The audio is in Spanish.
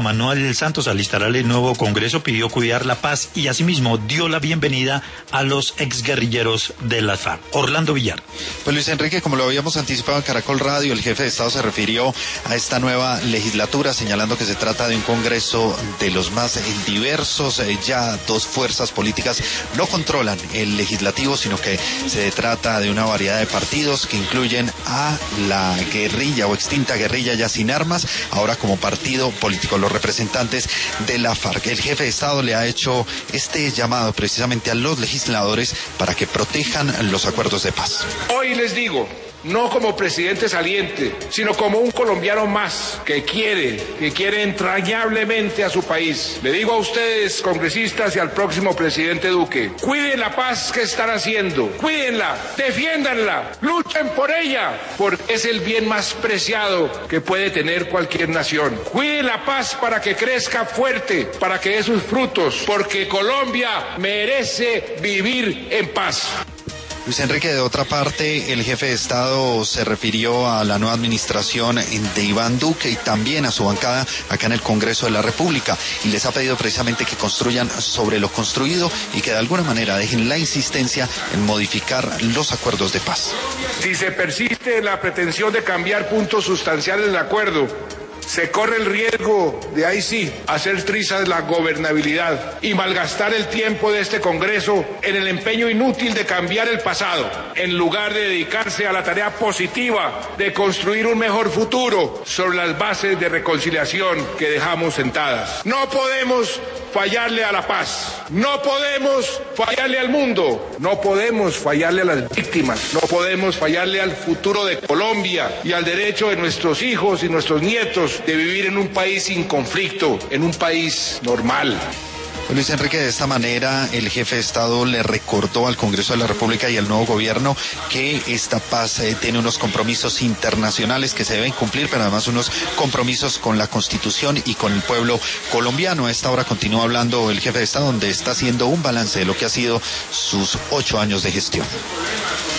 Manuel Santos alistará el nuevo Congreso, pidió cuidar la paz y asimismo dio la bienvenida a los exguerrilleros de la FARC. Orlando Villar. Pues Luis Enrique, como lo habíamos anticipado en Caracol Radio, el jefe de Estado se refirió a esta nueva legislatura, señalando que se trata de un Congreso de los más diversos. Ya dos fuerzas políticas no controlan el legislativo, sino que se trata de una variedad de partidos que incluyen a la guerrilla o extinta guerrilla ya sin armas, ahora como partido político. Los representantes de la FARC. El jefe de Estado le ha hecho este llamado precisamente a los legisladores para que protejan los acuerdos de paz. Hoy les digo, no como presidente saliente, sino como un colombiano más que quiere entrañablemente a su país. Le digo a ustedes, congresistas, y al próximo presidente Duque, cuiden la paz que están haciendo, cuídenla, defiéndanla, luchen por ella, porque es el bien más preciado que puede tener cualquier nación. Cuiden la paz para que crezca fuerte, para que dé sus frutos, porque Colombia merece vivir en paz. Luis Enrique, de otra parte, el jefe de Estado se refirió a la nueva administración de Iván Duque y también a su bancada acá en el Congreso de la República, y les ha pedido precisamente que construyan sobre lo construido y que de alguna manera dejen la insistencia en modificar los acuerdos de paz. Si se persiste en la pretensión de cambiar puntos sustanciales del acuerdo, se corre el riesgo de ahí sí hacer trizas la gobernabilidad y malgastar el tiempo de este Congreso en el empeño inútil de cambiar el pasado, en lugar de dedicarse a la tarea positiva de construir un mejor futuro sobre las bases de reconciliación que dejamos sentadas. No podemos fallarle a la paz, no podemos fallarle al mundo, no podemos fallarle a las víctimas, no podemos fallarle al futuro de Colombia y al derecho de nuestros hijos y nuestros nietos de vivir en un país sin conflicto, en un país normal. Luis Enrique, de esta manera el jefe de Estado le recordó al Congreso de la República y al nuevo gobierno que esta paz tiene unos compromisos internacionales que se deben cumplir, pero además unos compromisos con la Constitución y con el pueblo colombiano. A esta hora continúa hablando el jefe de Estado, donde está haciendo un balance de lo que ha sido sus 8 años de gestión.